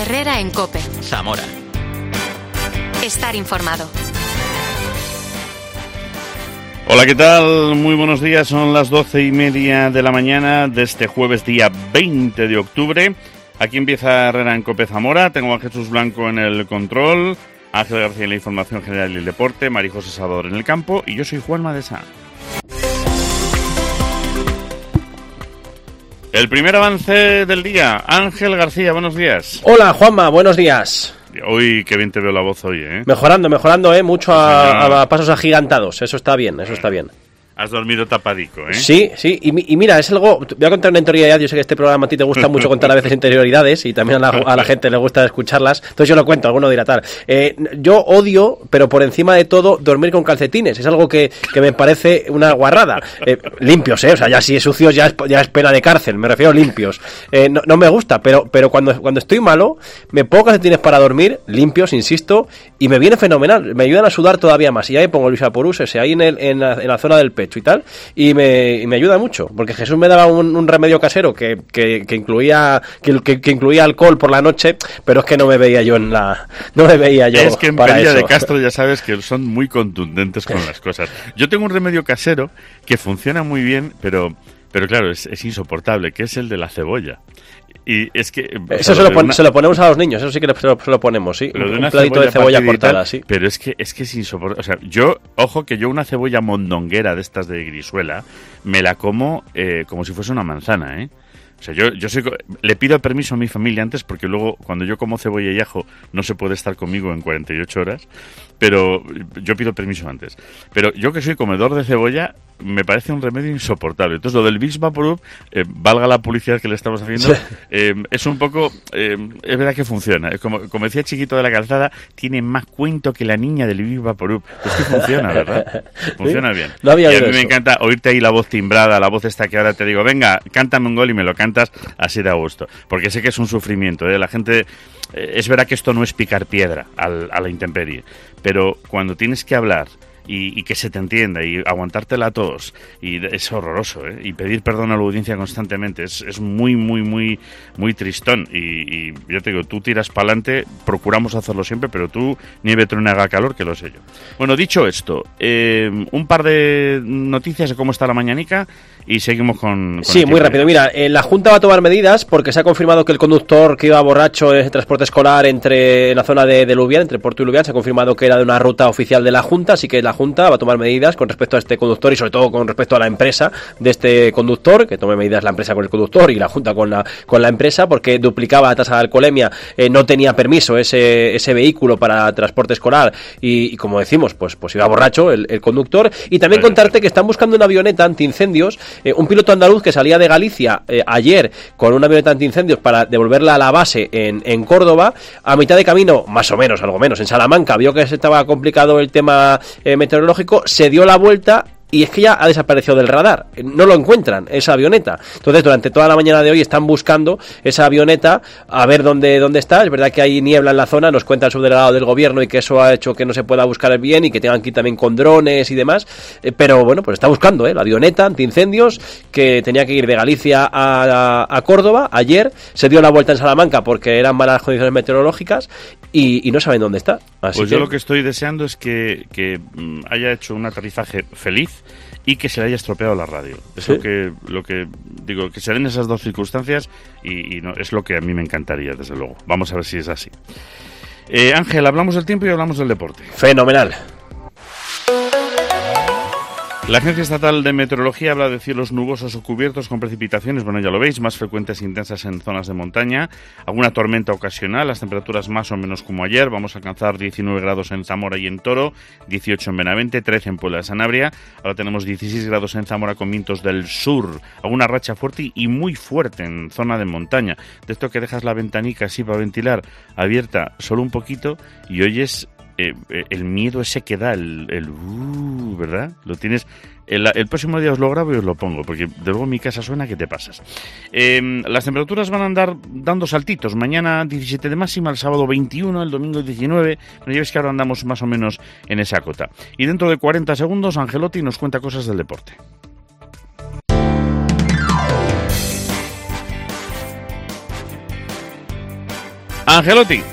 Herrera en COPE. Zamora. Estar informado. Hola, ¿qué tal? Muy buenos días, son las 12:30 de la mañana de este jueves día 20 de octubre. Aquí empieza Herrera en COPE Zamora, tengo a Jesús Blanco en el control, Ángel García en la información general y el deporte, María José Salvador en el campo y yo soy Juanma de Sá. El primer avance del día, Ángel García, buenos días. Hola Juanma, buenos días. Hoy, qué bien te veo la voz hoy, ¿eh? Mejorando, mucho a pasos agigantados, eso está bien. Has dormido tapadico, ¿eh? Sí, y mira, es algo... Voy a contar una interioridad, yo sé que este programa a ti te gusta mucho contar a veces interioridades y también a la gente le gusta escucharlas, entonces yo lo cuento, alguno dirá tal. Yo odio, pero por encima de todo, dormir con calcetines, es algo que me parece una guarrada. Limpios, o sea, ya si es sucios ya es pena de cárcel, me refiero limpios. No me gusta, pero cuando estoy malo, me pongo calcetines para dormir, limpios, insisto, y me viene fenomenal, me ayudan a sudar todavía más, y ahí pongo el Visaporus ese ahí en la zona del pecho y tal, y me ayuda mucho, porque Jesús me daba un remedio casero que incluía alcohol por la noche, pero es que no me veía yo es que en para Peña eso. de Castro ya sabes que son muy contundentes con las cosas. Yo tengo un remedio casero que funciona muy bien, pero claro, es insoportable, que es el de la cebolla. Y es que... Eso se lo ponemos a los niños, eso sí que se lo ponemos, sí. Un platito de cebolla cortada, sí. Pero es que es insoportable. O sea, yo una cebolla mondonguera de estas de Grisuela, me la como como si fuese una manzana, ¿eh? O sea, le pido permiso a mi familia antes porque luego cuando yo como cebolla y ajo no se puede estar conmigo en 48 horas, pero yo pido permiso antes. Pero yo que soy comedor de cebolla, me parece un remedio insoportable. Entonces lo del Vicks Vaporub, valga la publicidad que le estamos haciendo, es un poco... es verdad que funciona. Es como decía Chiquito de la Calzada, tiene más cuento que la niña del Vicks Vaporub. Es que funciona, ¿verdad? Funciona bien. No había y a mí eso. Me encanta oírte ahí la voz timbrada, la voz esta que ahora te digo, venga, cántame un gol y me lo cantas así de a gusto. Porque sé que es un sufrimiento, ¿eh? La gente... es verdad que esto no es picar piedra a la intemperie, pero cuando tienes que hablar y que se te entienda y aguantártela a todos, y es horroroso, ¿eh? Y pedir perdón a la audiencia constantemente es muy, muy, muy, muy tristón. Y yo te digo, tú tiras para adelante, procuramos hacerlo siempre, pero tú nieve, truena, haga calor, que lo sé yo. Bueno, dicho esto, un par de noticias de cómo está la mañanica y seguimos con sí, muy rápido. Mira, la Junta va a tomar medidas porque se ha confirmado que el conductor que iba borracho en transporte escolar en la zona de Lubián, entre Porto y Lubián, se ha confirmado que era de una ruta oficial de la Junta, así que la Junta va a tomar medidas con respecto a este conductor y sobre todo con respecto a la empresa de este conductor, que tome medidas la empresa con el conductor y la Junta con la empresa, porque duplicaba la tasa de alcoholemia, no tenía permiso ese vehículo para transporte escolar y como decimos, pues iba borracho el conductor. Y también contarte que están buscando una avioneta antiincendios, un piloto andaluz que salía de Galicia ayer con una avioneta antiincendios para devolverla a la base en Córdoba, a mitad de camino, más o menos, algo menos, en Salamanca, vio que se estaba complicado el tema meteorológico, se dio la vuelta y es que ya ha desaparecido del radar, no lo encuentran, esa avioneta. Entonces durante toda la mañana de hoy están buscando esa avioneta a ver dónde está. Es verdad que hay niebla en la zona, nos cuenta el subdelegado del gobierno y que eso ha hecho que no se pueda buscar bien y que tengan que ir también con drones y demás, pero bueno, pues está buscando la avioneta antiincendios que tenía que ir de Galicia a Córdoba. Ayer se dio la vuelta en Salamanca porque eran malas condiciones meteorológicas y no saben dónde está. Así pues yo lo que estoy deseando es que haya hecho un aterrizaje feliz y que se le haya estropeado la radio. Es ¿sí? lo que digo, que se den esas dos circunstancias y no, es lo que a mí me encantaría, desde luego. Vamos a ver si es así. Ángel, hablamos del tiempo y hablamos del deporte. Fenomenal. La Agencia Estatal de Meteorología habla de cielos nubosos o cubiertos con precipitaciones, bueno, ya lo veis, más frecuentes e intensas en zonas de montaña, alguna tormenta ocasional, las temperaturas más o menos como ayer, vamos a alcanzar 19 grados en Zamora y en Toro, 18 en Benavente, 13 en Puebla de Sanabria, ahora tenemos 16 grados en Zamora con vientos del sur, alguna racha fuerte y muy fuerte en zona de montaña, de esto que dejas la ventanica así para ventilar abierta solo un poquito y oyes el miedo ese que da, ¿verdad? Lo tienes. El próximo día os lo grabo y os lo pongo, porque de luego en mi casa suena que te pasas. Las temperaturas van a andar dando saltitos. Mañana 17 de máxima, el sábado 21, el domingo 19. Pero ya ves que ahora andamos más o menos en esa cota. Y dentro de 40 segundos, Angelotti nos cuenta cosas del deporte. Angelotti.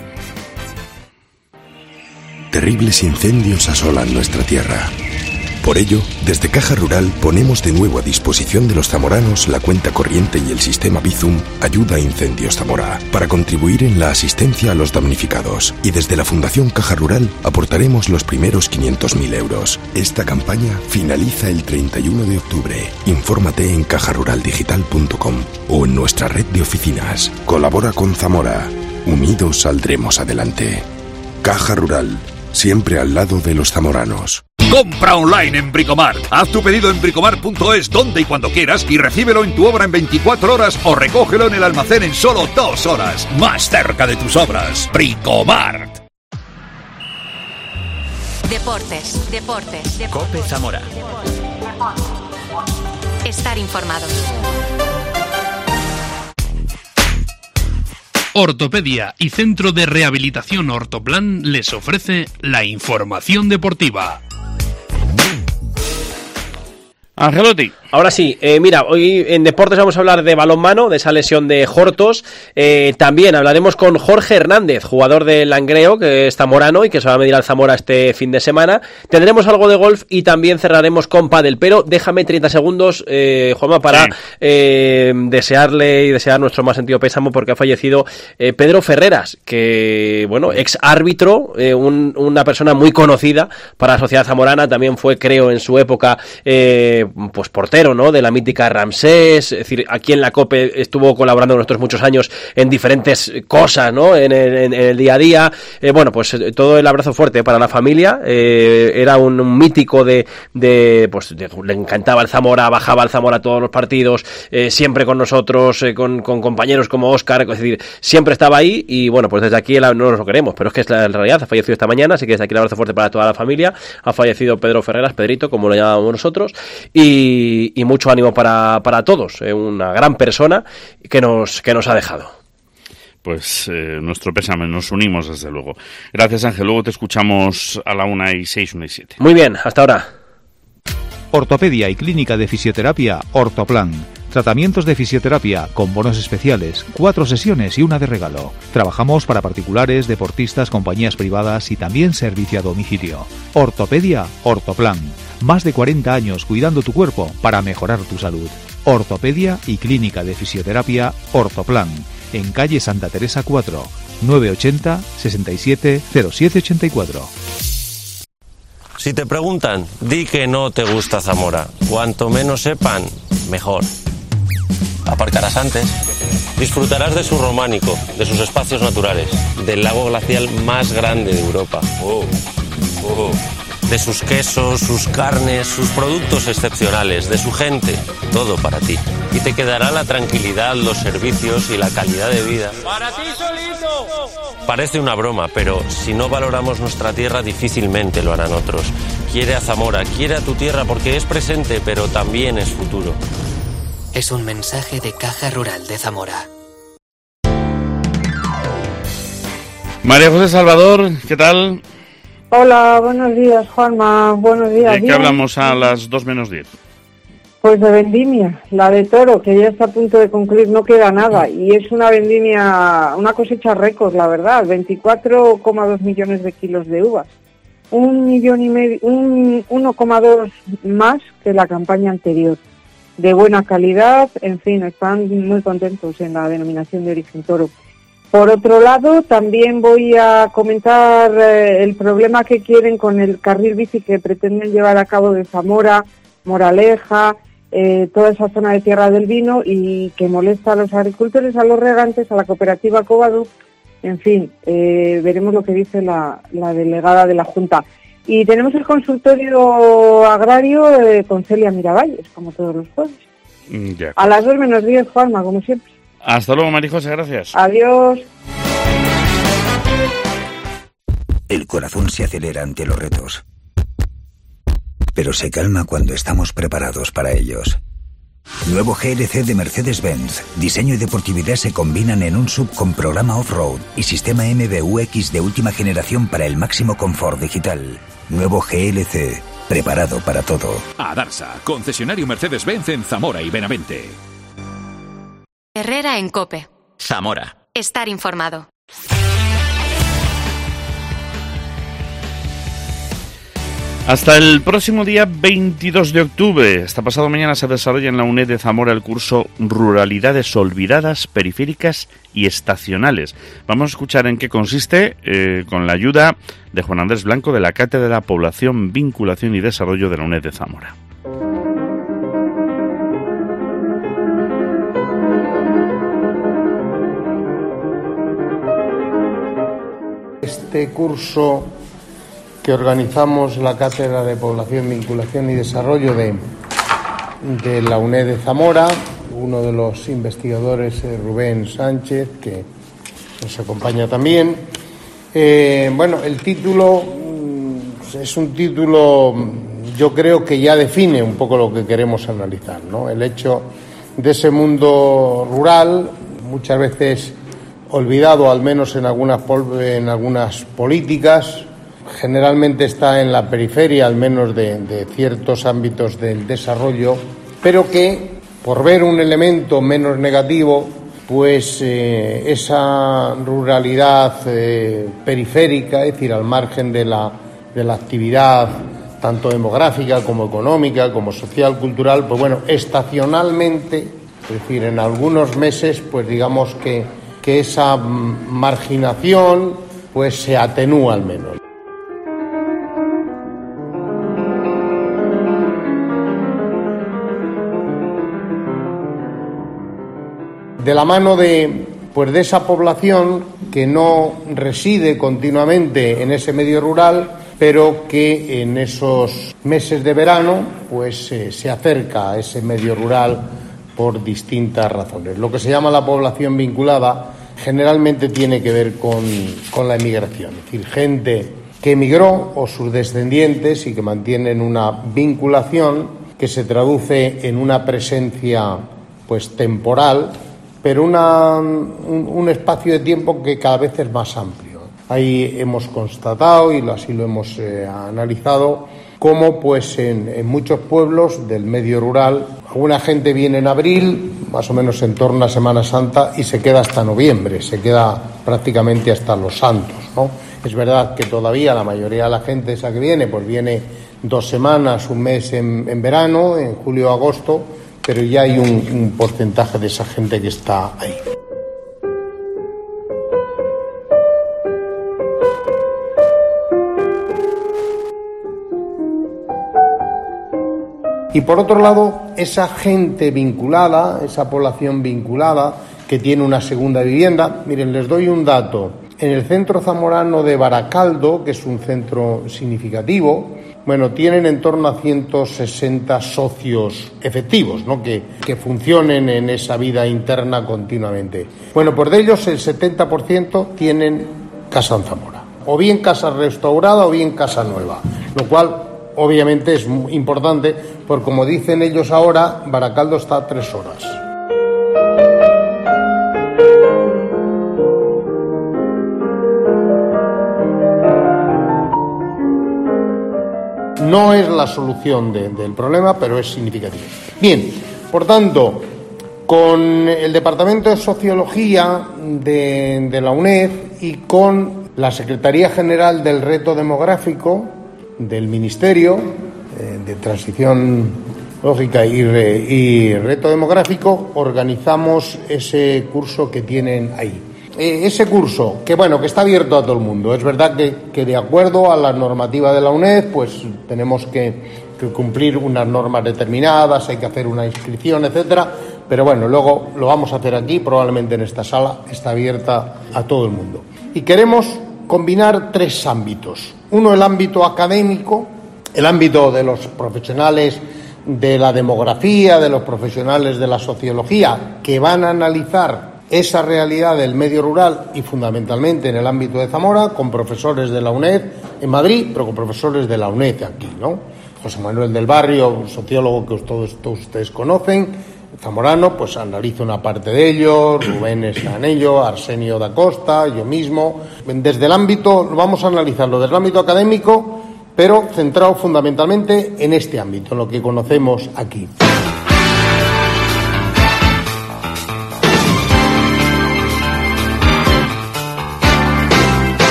Terribles incendios asolan nuestra tierra. Por ello, desde Caja Rural ponemos de nuevo a disposición de los zamoranos la cuenta corriente y el sistema Bizum Ayuda a Incendios Zamora para contribuir en la asistencia a los damnificados. Y desde la Fundación Caja Rural aportaremos los primeros 500.000 euros. Esta campaña finaliza el 31 de octubre. Infórmate en cajaruraldigital.com o en nuestra red de oficinas. Colabora con Zamora. Unidos saldremos adelante. Caja Rural, siempre al lado de los zamoranos. Compra online en Bricomart. Haz tu pedido en bricomart.es donde y cuando quieras y recíbelo en tu obra en 24 horas o recógelo en el almacén en solo 2 horas. Más cerca de tus obras. Bricomart. Deportes. COPE Zamora. Estar informados. Ortopedia y Centro de Rehabilitación Ortoplan les ofrece la información deportiva. Angelotti. Ahora sí, mira, hoy en Deportes vamos a hablar de balonmano, de esa lesión de Hortos. También hablaremos con Jorge Hernández, jugador del Langreo, que es zamorano y que se va a medir al Zamora este fin de semana. Tendremos algo de golf y también cerraremos con pádel, pero déjame 30 segundos, Juanma, para desearle y desear nuestro más sentido pésamo porque ha fallecido Pedro Ferreras, que, bueno, ex árbitro, una persona muy conocida para la sociedad zamorana, también fue, creo, en su época, pues portero, ¿no?, de la mítica Ramsés, es decir, aquí en la COPE estuvo colaborando con nosotros muchos años en diferentes cosas, ¿no?, en el día a día. Bueno, pues todo el abrazo fuerte para la familia. Era un mítico le encantaba el Zamora, bajaba al Zamora a todos los partidos, siempre con nosotros, con compañeros como Óscar, es decir, siempre estaba ahí y bueno, pues desde aquí no nos lo queremos, pero es que es la realidad, ha fallecido esta mañana, así que desde aquí el abrazo fuerte para toda la familia. Ha fallecido Pedro Ferreras, Pedrito, como lo llamamos nosotros, y mucho ánimo para todos, una gran persona que nos ha dejado. Pues nuestro pésame, nos unimos desde luego. Gracias, Ángel, luego te escuchamos a la 1:06, 1:07. Muy bien, hasta ahora. Ortopedia y Clínica de Fisioterapia Ortoplan. Tratamientos de fisioterapia con bonos especiales, 4 sesiones y una de regalo. Trabajamos para particulares, deportistas, compañías privadas y también servicio a domicilio. Ortopedia Ortoplan. Más de 40 años cuidando tu cuerpo para mejorar tu salud. Ortopedia y Clínica de Fisioterapia Ortoplan. En calle Santa Teresa 4, 980 67 0784. Si te preguntan, di que no te gusta Zamora. Cuanto menos sepan, mejor. Aparcarás antes. Disfrutarás de su románico, de sus espacios naturales, del lago glacial más grande de Europa. De sus quesos, sus carnes, sus productos excepcionales, de su gente, todo para ti. Y te quedará la tranquilidad, los servicios y la calidad de vida. ¡Para ti solito! Parece una broma, pero si no valoramos nuestra tierra, difícilmente lo harán otros. Quiere a Zamora, quiere a tu tierra porque es presente, pero también es futuro. Es un mensaje de Caja Rural de Zamora. María José Salvador, ¿qué tal? Hola, buenos días, Juanma, buenos días. ¿De qué hablamos a las 2:10? Pues de vendimia, la de toro, que ya está a punto de concluir, no queda nada, y es una vendimia, una cosecha récord, la verdad, 24,2 millones de kilos de uvas, 1,2 más que la campaña anterior, de buena calidad, en fin, están muy contentos en la denominación de origen toro. Por otro lado, también voy a comentar el problema que quieren con el carril bici que pretenden llevar a cabo de Zamora, Moraleja, toda esa zona de Tierra del Vino y que molesta a los agricultores, a los regantes, a la cooperativa Covado. En fin, veremos lo que dice la delegada de la Junta. Y tenemos el consultorio agrario con Celia Miravalles, como todos los jueves. A las 2:10, Juanma, como siempre. Hasta luego, María José, gracias. Adiós. El corazón se acelera ante los retos, pero se calma cuando estamos preparados para ellos. Nuevo GLC de Mercedes-Benz. Diseño y deportividad se combinan en un SUV con programa off-road y sistema MBUX de última generación para el máximo confort digital. Nuevo GLC, preparado para todo. Adarsa, concesionario Mercedes-Benz en Zamora y Herrera en COPE. Zamora. Estar informado. Hasta el próximo día 22 de octubre, hasta pasado mañana, se desarrolla en la UNED de Zamora el curso Ruralidades Olvidadas, Periféricas y Estacionales. Vamos a escuchar en qué consiste con la ayuda de Juan Andrés Blanco de la Cátedra Población, Vinculación y Desarrollo de la UNED de Zamora. Este curso que organizamos la Cátedra de Población, Vinculación y Desarrollo de la UNED de Zamora, uno de los investigadores, Rubén Sánchez, que nos acompaña también. El título es un título, yo creo que ya define un poco lo que queremos analizar, ¿no? El hecho de ese mundo rural, muchas veces olvidado, al menos en algunas políticas. Generalmente está en la periferia, al menos de ciertos ámbitos del desarrollo, pero que, por ver un elemento menos negativo, pues esa ruralidad periférica, es decir, al margen de la actividad tanto demográfica como económica, como social, cultural, pues bueno, estacionalmente, es decir, en algunos meses, pues digamos que esa marginación pues se atenúa al menos. De la mano de esa población que no reside continuamente en ese medio rural, pero que en esos meses de verano pues se acerca a ese medio rural por distintas razones. Lo que se llama la población vinculada generalmente tiene que ver con la emigración, es decir, gente que emigró o sus descendientes y que mantienen una vinculación que se traduce en una presencia pues temporal, pero un espacio de tiempo que cada vez es más amplio. Ahí hemos constatado, y así lo hemos analizado, cómo pues en muchos pueblos del medio rural alguna gente viene en abril, más o menos en torno a Semana Santa, y se queda hasta noviembre, se queda prácticamente hasta los Santos, ¿no? Es verdad que todavía la mayoría de la gente esa que viene, pues viene 2 semanas, un mes en verano, en julio o agosto, pero ya hay un porcentaje de esa gente que está ahí. Y por otro lado, esa gente vinculada, esa población vinculada que tiene una segunda vivienda, miren, les doy un dato. En el centro zamorano de Baracaldo, que es un centro significativo, bueno, tienen en torno a 160 socios efectivos, ¿no? que funcionen en esa vida interna continuamente. Bueno, pues de ellos el 70% tienen casa en Zamora, o bien casa restaurada o bien casa nueva, lo cual obviamente es muy importante, porque como dicen ellos ahora, Baracaldo está a 3 horas. No es la solución del problema, pero es significativo. Bien, por tanto, con el Departamento de Sociología de la UNED y con la Secretaría General del Reto Demográfico del Ministerio de Transición Lógica y Reto Demográfico, organizamos ese curso que tienen ahí. Ese curso, que está abierto a todo el mundo. Es verdad que de acuerdo a la normativa de la UNED, pues tenemos que cumplir unas normas determinadas, hay que hacer una inscripción, etcétera, pero bueno, luego lo vamos a hacer aquí, probablemente en esta sala, está abierta a todo el mundo. Y queremos combinar 3 ámbitos. Uno, el ámbito académico, el ámbito de los profesionales de la demografía, de los profesionales de la sociología, que van a analizar esa realidad del medio rural y fundamentalmente en el ámbito de Zamora, con profesores de la UNED en Madrid, pero con profesores de la UNED aquí, ¿no? José Manuel del Barrio, un sociólogo que todos ustedes conocen, zamorano, pues analiza una parte de ello, Rubén está en ello, Arsenio da Costa, yo mismo. Desde el ámbito, vamos a analizarlo desde el ámbito académico, pero centrado fundamentalmente en este ámbito, en lo que conocemos aquí.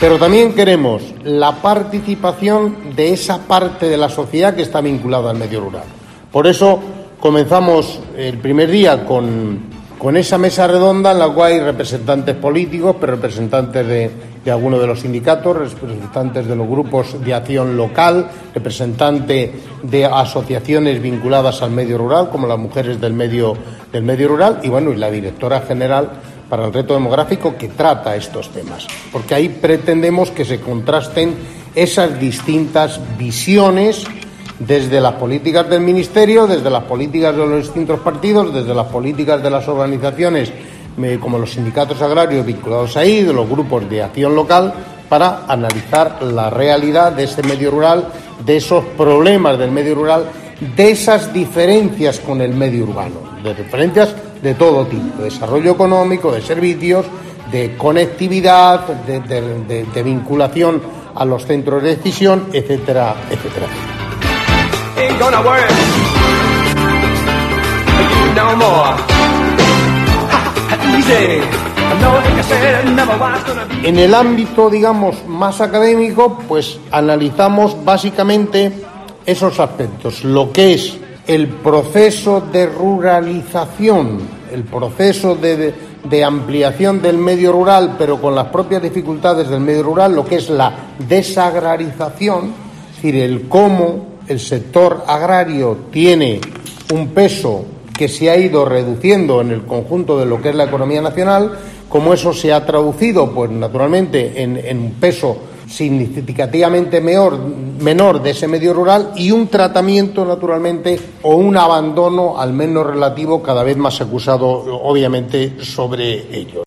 Pero también queremos la participación de esa parte de la sociedad que está vinculada al medio rural. Por eso comenzamos el primer día con esa mesa redonda en la cual hay representantes políticos, pero representantes de algunos de los sindicatos, representantes de los grupos de acción local, representantes de asociaciones vinculadas al medio rural, como las mujeres del medio rural, y la directora general para el reto demográfico que trata estos temas. Porque ahí pretendemos que se contrasten esas distintas visiones desde las políticas del Ministerio, desde las políticas de los distintos partidos, desde las políticas de las organizaciones como los sindicatos agrarios vinculados ahí, de los grupos de acción local, para analizar la realidad de ese medio rural, de esos problemas del medio rural, de esas diferencias con el medio urbano, de diferencias de todo tipo, de desarrollo económico, de servicios, de conectividad, de vinculación a los centros de decisión, etcétera, etcétera. En el ámbito, más académico, pues analizamos básicamente esos aspectos, lo que es el proceso de ruralización, el proceso de ampliación del medio rural, pero con las propias dificultades del medio rural, lo que es la desagrarización, es decir, el cómo el sector agrario tiene un peso que se ha ido reduciendo en el conjunto de lo que es la economía nacional, cómo eso se ha traducido, pues naturalmente, en un peso significativamente menor de ese medio rural y un tratamiento, naturalmente, o un abandono, al menos relativo, cada vez más acusado, obviamente, sobre ello.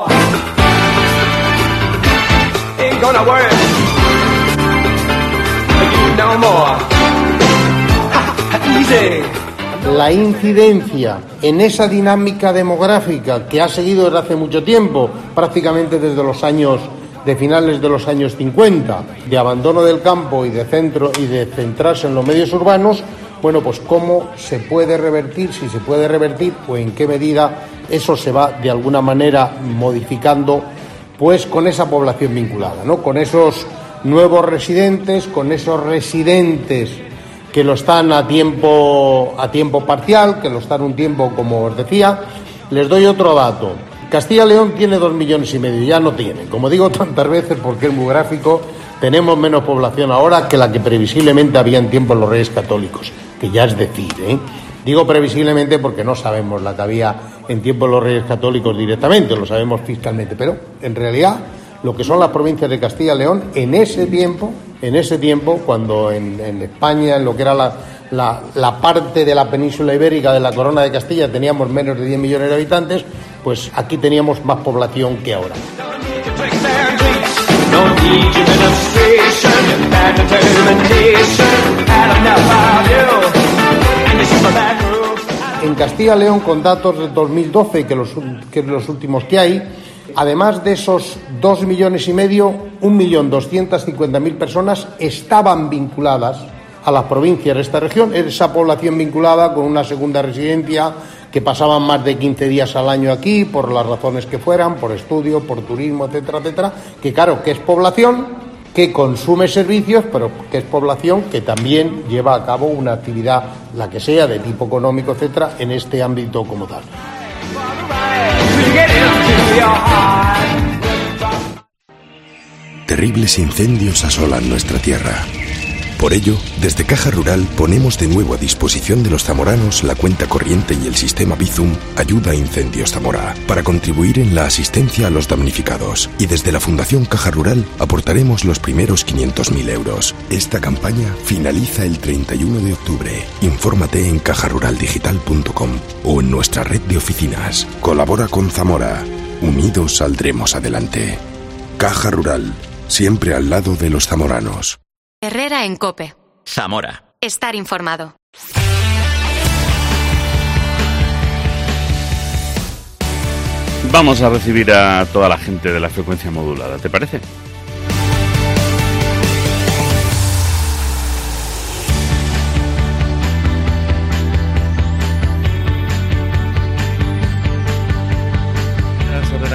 La incidencia en esa dinámica demográfica que ha seguido desde hace mucho tiempo, prácticamente desde los años de finales de los años 50, de abandono del campo y de centrarse en los medios urbanos, pues cómo se puede revertir, si se puede revertir, o en qué medida eso se va de alguna manera modificando, pues con esa población vinculada, ¿no? Con esos nuevos residentes, con esos residentes que lo están a tiempo parcial, que lo están un tiempo, como os decía. Les doy otro dato. Castilla y León tiene 2,5 millones, ya no tiene. Como digo tantas veces, porque es muy gráfico, tenemos menos población ahora que la que previsiblemente había en tiempos los Reyes Católicos, que ya es decir, Digo previsiblemente porque no sabemos la que había en tiempos los Reyes Católicos directamente, lo sabemos fiscalmente, pero en realidad lo que son las provincias de Castilla y León en ese tiempo, cuando en España, en lo que era la parte de la península ibérica de la Corona de Castilla, teníamos menos de 10 millones de habitantes, pues aquí teníamos más población que ahora. En Castilla y León, con datos de 2012, que es los últimos que hay, además de esos 2,5 millones, 1.250.000 personas estaban vinculadas a las provincias de esta región, esa población vinculada con una segunda residencia, que pasaban más de 15 días al año aquí, por las razones que fueran, por estudio, por turismo, etcétera, etcétera, que claro, que es población que consume servicios, pero que es población que también lleva a cabo una actividad, la que sea, de tipo económico, etcétera, en este ámbito como tal. Terribles incendios asolan nuestra tierra. Por ello, desde Caja Rural ponemos de nuevo a disposición de los zamoranos la cuenta corriente y el sistema Bizum Ayuda a Incendios Zamora para contribuir en la asistencia a los damnificados. Y desde la Fundación Caja Rural aportaremos los primeros 500.000 euros. Esta campaña finaliza el 31 de octubre. Infórmate en cajaruraldigital.com o en nuestra red de oficinas. Colabora con Zamora. Unidos saldremos adelante. Caja Rural, siempre al lado de los zamoranos. Herrera en COPE. Zamora. Estar informado. Vamos a recibir a toda la gente de la frecuencia modulada, ¿te parece?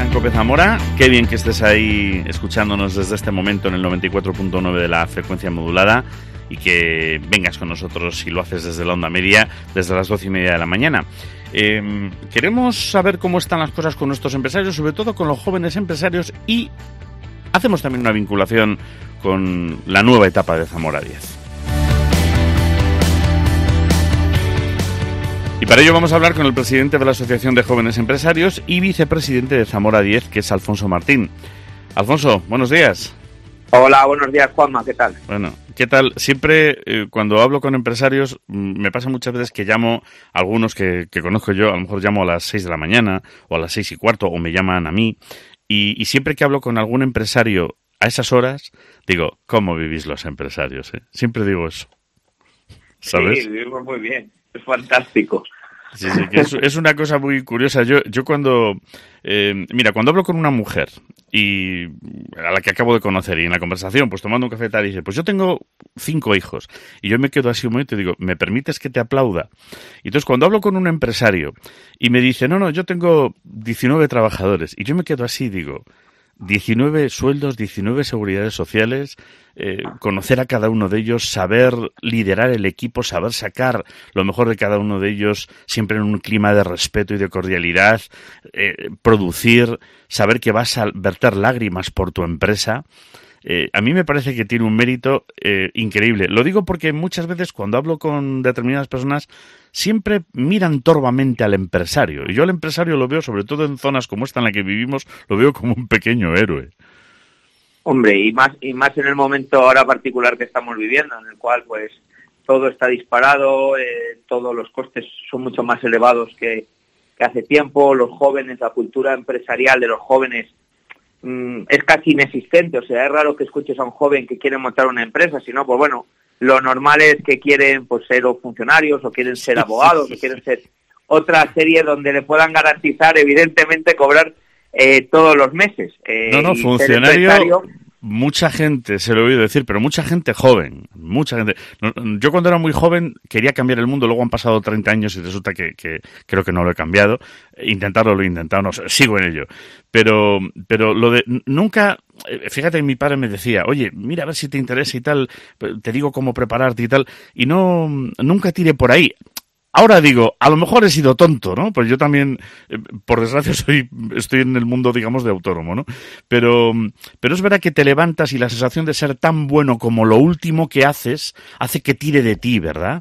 en COPE Zamora. Qué bien que estés ahí escuchándonos desde este momento en el 94.9 de la frecuencia modulada y que vengas con nosotros, si lo haces desde la onda media, desde las 12:30 de la mañana. Queremos saber cómo están las cosas con nuestros empresarios, sobre todo con los jóvenes empresarios, y hacemos también una vinculación con la nueva etapa de Zamora 10. Y para ello vamos a hablar con el presidente de la Asociación de Jóvenes Empresarios y vicepresidente de Zamora 10, que es Alfonso Martín. Alfonso, buenos días. Hola, buenos días, Juanma, ¿qué tal? Bueno, ¿qué tal? Siempre cuando hablo con empresarios me pasa muchas veces que llamo a algunos que conozco yo, a lo mejor llamo a las 6 de la mañana o a las 6:15 o me llaman a mí, y siempre que hablo con algún empresario a esas horas, digo, ¿cómo vivís los empresarios? Siempre digo eso, ¿sabes? Sí, vivimos muy bien. Es fantástico. Sí, que es una cosa muy curiosa. Yo cuando... cuando hablo con una mujer y a la que acabo de conocer y en la conversación, pues tomando un café tal, dice, pues yo tengo 5 hijos. Y yo me quedo así un momento y digo, ¿me permites que te aplauda? Y entonces cuando hablo con un empresario y me dice, no, yo tengo 19 trabajadores. Y yo me quedo así y digo, 19 sueldos, 19 seguridades sociales, conocer a cada uno de ellos, saber liderar el equipo, saber sacar lo mejor de cada uno de ellos, siempre en un clima de respeto y de cordialidad, producir, saber que vas a verter lágrimas por tu empresa. A mí me parece que tiene un mérito increíble. Lo digo porque muchas veces cuando hablo con determinadas personas siempre miran torvamente al empresario. Y yo al empresario lo veo, sobre todo en zonas como esta en la que vivimos, lo veo como un pequeño héroe. Hombre, y más en el momento ahora particular que estamos viviendo, en el cual pues todo está disparado, todos los costes son mucho más elevados que hace tiempo, los jóvenes, la cultura empresarial de los jóvenes es casi inexistente. O sea, es raro que escuches a un joven que quiere montar una empresa, sino pues bueno, lo normal es que quieren pues ser o funcionarios o quieren ser abogados o quieren ser otra serie donde le puedan garantizar evidentemente cobrar todos los meses. Funcionario, mucha gente, se lo he oído decir, pero mucha gente joven, mucha gente. Yo cuando era muy joven quería cambiar el mundo, luego han pasado 30 años y resulta que creo que no lo he cambiado. Intentarlo lo he intentado, no sé, sigo en ello. Pero lo de nunca, fíjate, mi padre me decía, oye, mira a ver si te interesa y tal, te digo cómo prepararte y tal, y nunca tiré por ahí. Ahora digo, a lo mejor he sido tonto, ¿no? Pues yo también, por desgracia, estoy en el mundo, digamos, de autónomo, ¿no? Pero es verdad que te levantas y la sensación de ser tan bueno como lo último que haces hace que tire de ti, ¿verdad?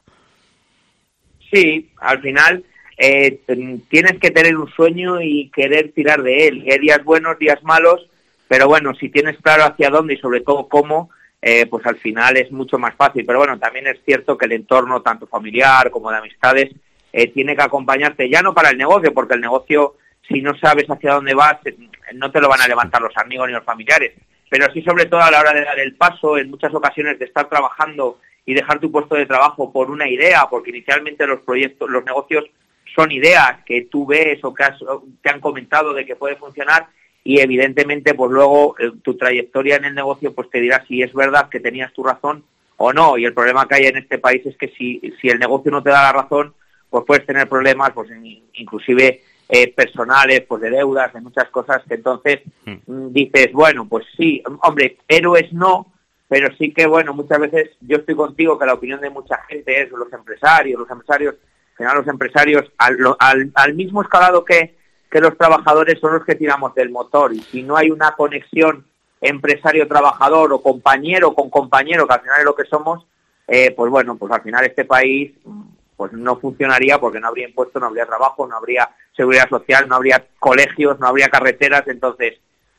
Sí, al final tienes que tener un sueño y querer tirar de él. Hay días buenos, días malos, pero bueno, si tienes claro hacia dónde y sobre todo cómo, pues al final es mucho más fácil. Pero bueno, también es cierto que el entorno, tanto familiar como de amistades, tiene que acompañarte, ya no para el negocio, porque el negocio, si no sabes hacia dónde vas, no te lo van a levantar los amigos ni los familiares, pero sí sobre todo a la hora de dar el paso, en muchas ocasiones de estar trabajando y dejar tu puesto de trabajo por una idea, porque inicialmente los negocios son ideas que tú ves o que te han comentado de que puede funcionar, y evidentemente pues luego tu trayectoria en el negocio pues te dirá si es verdad que tenías tu razón o no. Y el problema que hay en este país es que si el negocio no te da la razón, pues puedes tener problemas, pues inclusive personales, pues de deudas, de muchas cosas, que entonces dices, bueno, pues sí, hombre, héroes no, pero sí que bueno, muchas veces yo estoy contigo que la opinión de mucha gente es los empresarios, al final los empresarios al mismo escalado que los trabajadores son los que tiramos del motor, y si no hay una conexión empresario-trabajador o compañero con compañero, que al final es lo que somos, pues bueno, pues al final este país pues no funcionaría, porque no habría impuestos, no habría trabajo, no habría seguridad social, no habría colegios, no habría carreteras. Entonces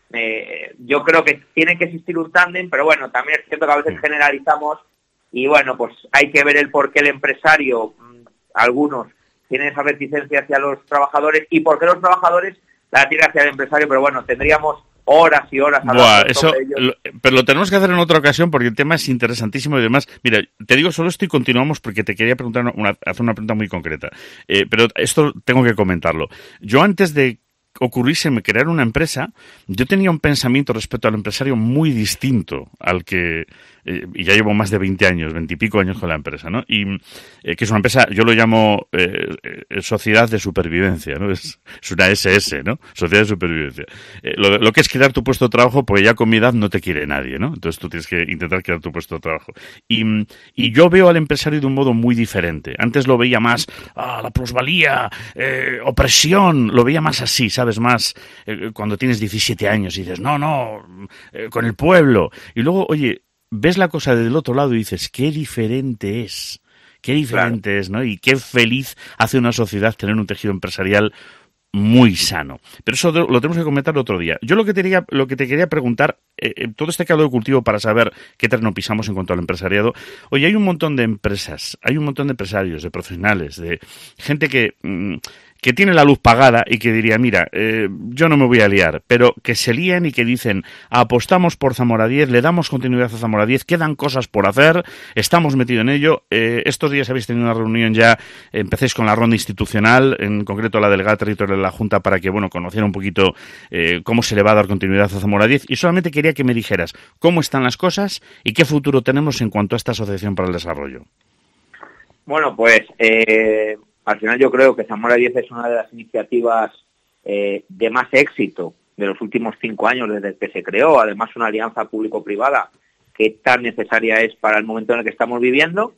yo creo que tiene que existir un tándem, pero bueno, también es cierto que a veces generalizamos y bueno, pues hay que ver el por qué el empresario, algunos tienen esa reticencia hacia los trabajadores y por qué los trabajadores la tienen hacia el empresario, pero bueno, tendríamos horas y horas hablando sobre ello. Pero lo tenemos que hacer en otra ocasión porque el tema es interesantísimo y demás. Mira, te digo solo esto y continuamos porque te quería preguntar hacer una pregunta muy concreta. Pero esto tengo que comentarlo. Yo antes de ocurrírseme crear una empresa, yo tenía un pensamiento respecto al empresario muy distinto al que y ya llevo más de 20 años, 20 y pico años con la empresa, ¿no? Y que es una empresa, yo lo llamo sociedad de supervivencia, ¿no? Es una SS, ¿no? Sociedad de supervivencia. Lo que es crear tu puesto de trabajo, porque ya con mi edad no te quiere nadie, ¿no? Entonces tú tienes que intentar crear tu puesto de trabajo. Y yo veo al empresario de un modo muy diferente. Antes lo veía más, la plusvalía, opresión, lo veía más así, ¿sabes? Más cuando tienes 17 años y dices, no, con el pueblo. Y luego, oye, ves la cosa del otro lado y dices, qué diferente es, ¿no? Y qué feliz hace una sociedad tener un tejido empresarial muy sano. Pero eso lo tenemos que comentar otro día. Yo lo que te quería preguntar, todo este caldo de cultivo para saber qué terreno pisamos en cuanto al empresariado. Oye, hay un montón de empresas, hay un montón de empresarios, de profesionales, de gente que tiene la luz pagada y que diría, mira, yo no me voy a liar, pero que se lían y que dicen, apostamos por Zamora 10, le damos continuidad a Zamora 10, quedan cosas por hacer, estamos metidos en ello. Estos días habéis tenido una reunión ya, empecéis con la ronda institucional, en concreto la delegada territorial de la Junta, para que, conociera un poquito cómo se le va a dar continuidad a Zamora 10, y solamente quería que me dijeras cómo están las cosas y qué futuro tenemos en cuanto a esta asociación para el desarrollo. Bueno, pues al final yo creo que Zamora 10 es una de las iniciativas de más éxito de los últimos 5 años desde que se creó, además una alianza público-privada que tan necesaria es para el momento en el que estamos viviendo.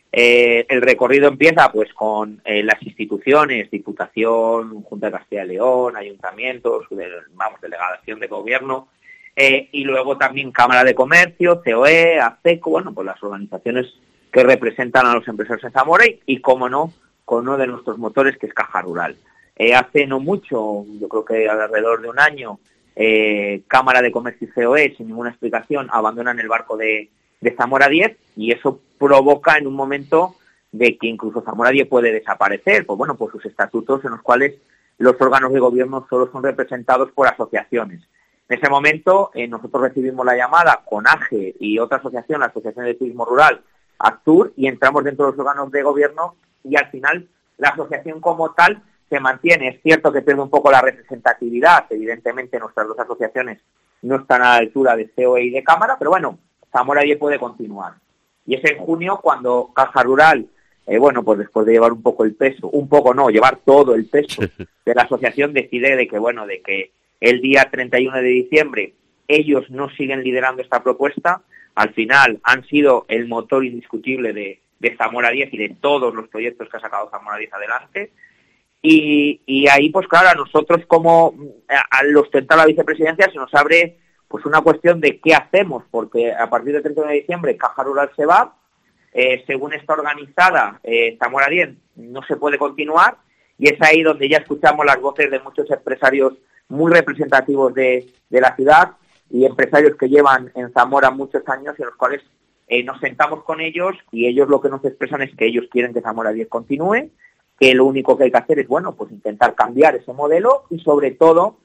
El recorrido empieza pues con las instituciones, Diputación, Junta de Castilla y León, ayuntamientos, delegación de gobierno, y luego también Cámara de Comercio, COE, ACECO, pues las organizaciones que representan a los empresarios en Zamora y cómo no, con uno de nuestros motores, que es Caja Rural. Hace no mucho, yo creo que alrededor de un año, Cámara de Comercio y COE, sin ninguna explicación, abandonan el barco de Zamora 10, y eso provoca en un momento de que incluso Zamora 10 puede desaparecer, por sus estatutos en los cuales los órganos de gobierno solo son representados por asociaciones. En ese momento nosotros recibimos la llamada con AGE y otra asociación, la Asociación de Turismo Rural, Actur, y entramos dentro de los órganos de gobierno, y al final la asociación como tal se mantiene. Es cierto que pierde un poco la representatividad, evidentemente nuestras dos asociaciones no están a la altura de COE y de Cámara, pero Zamora 10 puede continuar. Y es en junio cuando Caja Rural, después de llevar llevar todo el peso de la asociación, decide de que el día 31 de diciembre ellos no siguen liderando esta propuesta. Al final han sido el motor indiscutible de Zamora 10 y de todos los proyectos que ha sacado Zamora 10 adelante. Y ahí, pues claro, a nosotros como al ostentar la vicepresidencia se nos abre pues una cuestión de qué hacemos, porque a partir del 31 de diciembre Caja Rural se va, según está organizada Zamora 10 no se puede continuar, y es ahí donde ya escuchamos las voces de muchos empresarios muy representativos de la ciudad y empresarios que llevan en Zamora muchos años, y en los cuales nos sentamos con ellos, y ellos lo que nos expresan es que ellos quieren que Zamora 10 continúe, que lo único que hay que hacer es intentar cambiar ese modelo, y sobre todo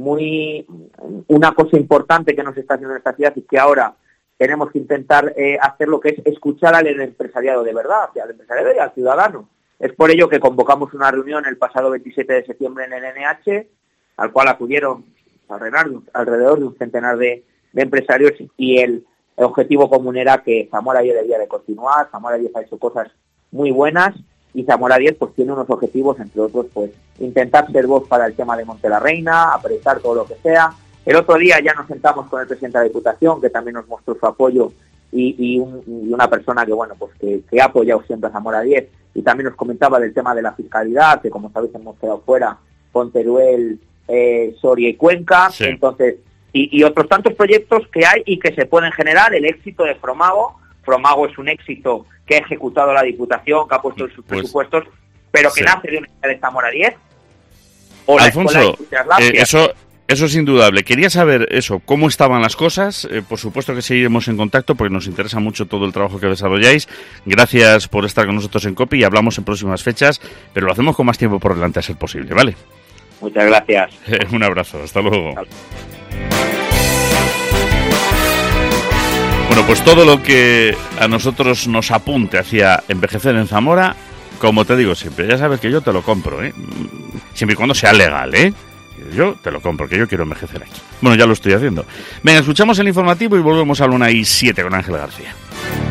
una cosa importante que nos está haciendo en esta ciudad y que ahora tenemos que intentar hacer, lo que es escuchar al empresariado de verdad, al empresariado y al ciudadano. Es por ello que convocamos una reunión el pasado 27 de septiembre en el NH, al cual acudieron alrededor de un centenar de empresarios, y el objetivo común era que Zamora 10 debía de continuar. Zamora 10 ha hecho cosas muy buenas, y Zamora 10 pues tiene unos objetivos, entre otros, pues intentar ser voz para el tema de Monte la Reina, apretar todo lo que sea. El otro día ya nos sentamos con el presidente de la Diputación, que también nos mostró su apoyo, y una persona que ha apoyado siempre a Zamora 10, y también nos comentaba del tema de la fiscalidad, que como sabéis hemos quedado fuera con Teruel, Soria y Cuenca. Sí. Entonces, y otros tantos proyectos que hay y que se pueden generar. El éxito de Fromago es un éxito que ha ejecutado la Diputación, que ha puesto en sus presupuestos, pero que nace de una idea de Zamora 10. O Alfonso, eso es indudable. Quería saber cómo estaban las cosas. Por supuesto que seguiremos en contacto porque nos interesa mucho todo el trabajo que desarrolláis. Gracias por estar con nosotros en COPE, y hablamos en próximas fechas, pero lo hacemos con más tiempo por delante a ser posible, ¿vale? Muchas gracias. Un abrazo, hasta luego. Bueno, pues todo lo que a nosotros nos apunte hacia envejecer en Zamora, como te digo siempre, ya sabes que yo te lo compro, ¿eh? Siempre y cuando sea legal, ¿eh? yo te lo compro, que yo quiero envejecer aquí. Bueno, ya lo estoy haciendo. Venga, escuchamos el informativo y volvemos a la 1:07 con Ángel García.